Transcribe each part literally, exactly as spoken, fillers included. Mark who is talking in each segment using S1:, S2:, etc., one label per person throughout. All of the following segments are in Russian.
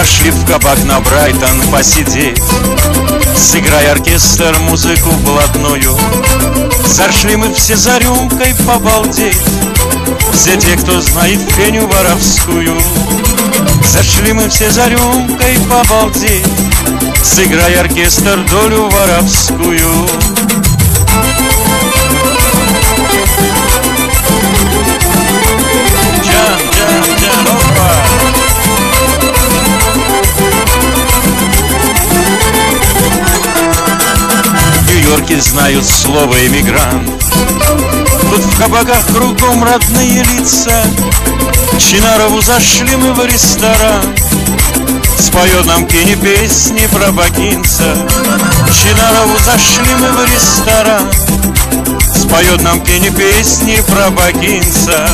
S1: Зашли в кабак на Брайтон посидеть, сыграй оркестр музыку блатную. Зашли мы все за рюмкой побалдеть, все те, кто знает феню воровскую. Зашли мы все за рюмкой побалдеть, сыграй оркестр долю воровскую. Джан, джан, джан, опа! В Нью-Йорке знают слово «эмигрант». Тут в кабаках кругом родные лица. К Чинарову зашли мы в ресторан, споет нам Кенни песни про бакинца. К Чинарову зашли мы в ресторан, споет нам Кенни песни про бакинца.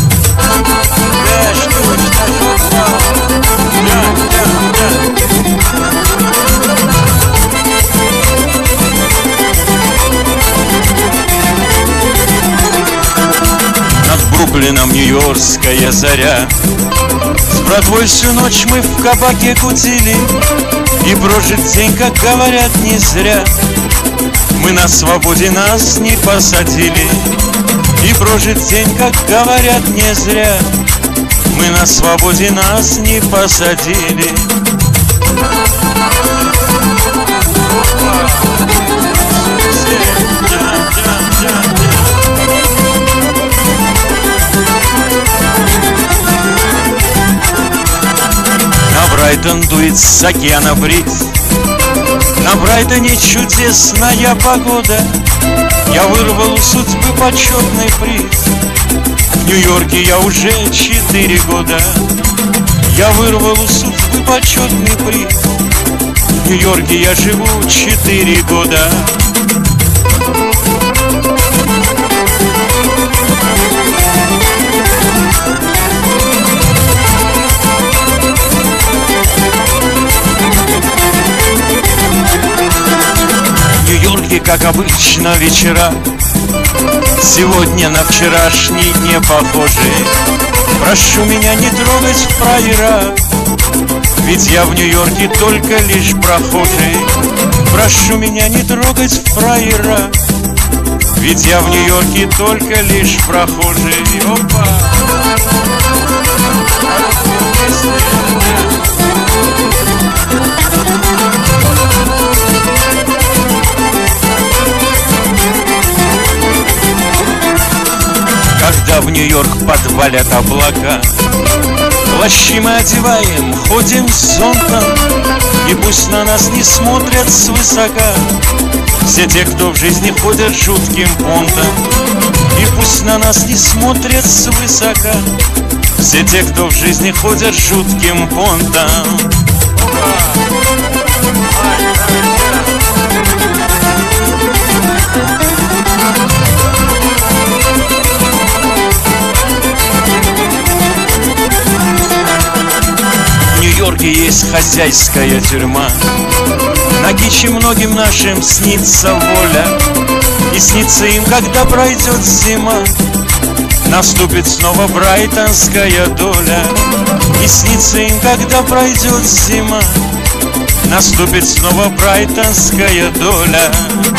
S1: Над Бруклином нью-йоркская заря. С братвой всю ночь мы в кабаке кутили, и прожит день, как говорят, не зря. Мы на свободе, нас не посадили, и прожит день, как говорят, не зря. Мы на свободе, нас не посадили. На Брайтон дует с океана бриз, на Брайтоне чудесная погода. Я вырвал у судьбы почетный приз. В Нью-Йорке я уже четыре года. Я вырвал у судьбы почетный приз. В Нью-Йорке я живу четыре года. В Нью-Йорке, как обычно, вечера сегодня на вчерашний не похожи. Прошу меня не трогать в фраера, ведь я в Нью-Йорке только лишь прохожий. Прошу меня не трогать в фраера, ведь я в Нью-Йорке только лишь прохожий. Опа! Когда в Нью-Йорк подвалят облака, плащи мы одеваем, ходим с зонтом, и пусть на нас не смотрят свысока все те, кто в жизни ходят жутким понтом. И пусть на нас не смотрят свысока все те, кто в жизни ходят жутким понтом. В Нью-Йорке есть хозяйская тюрьма. На Киче многим нашим снится воля, и снится им, когда пройдет зима, наступит снова брайтонская доля. И снится им, когда пройдет зима, наступит снова брайтонская доля.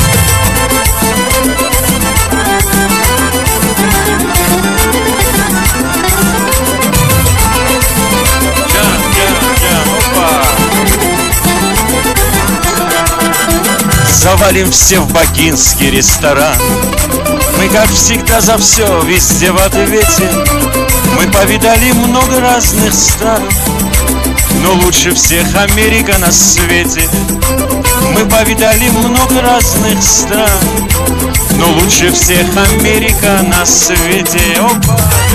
S1: Завалим все в бакинский ресторан. Мы, как всегда, за все везде в ответе. Мы повидали много разных стран, но лучше всех Америка на свете. Мы повидали много разных стран, но лучше всех Америка на свете. Опа!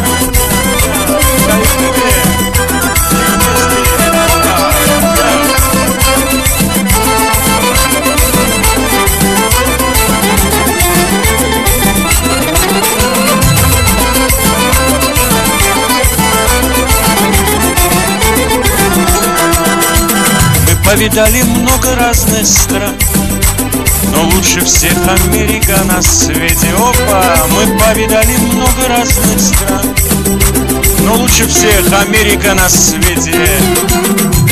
S1: Повидали много разных стран, но лучше всех Америка на свете. Опа! Мы повидали много разных стран, но лучше всех Америка на свете.